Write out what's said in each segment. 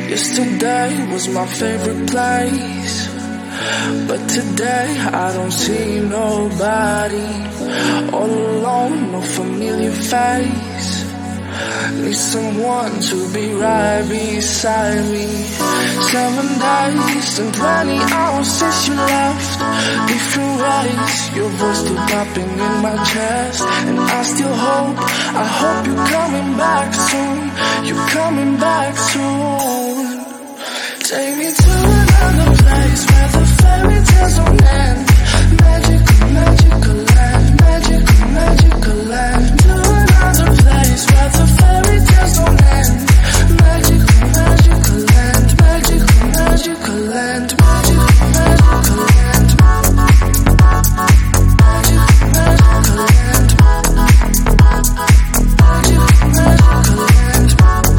Yesterday was my favorite place, but today I don't see nobody. All alone, no familiar face. Need someone to be right beside me. 7 days and 20 hours since you left. Different ways, your voice still popping in my chest. And I still hope, I hope you're coming back soon. You're coming back soon. Take me to another place where the fairy tales don't end. Magical, magical land, magical, magical land. To another place where the fairy tales don't end. Magical, magical land, magical, magical land, magical, magical land. Magical, magical land. Magical, magical land.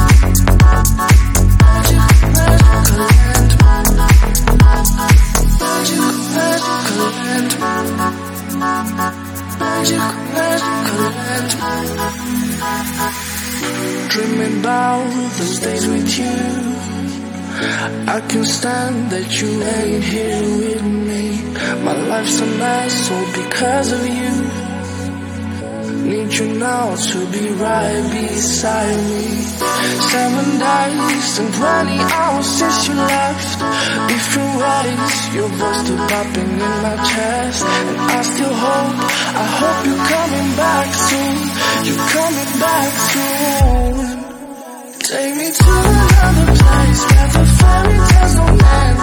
Dreaming about those days with you. I can't stand that you ain't here with me. My life's a mess all because of you. Need you now to be right beside me. 7 days and 20 hours since you left. Different ways, your voice still popping in my chest. And I still hope, I hope you're coming back soon. You're coming back soon. Take me to another place where the fairy tales don't end.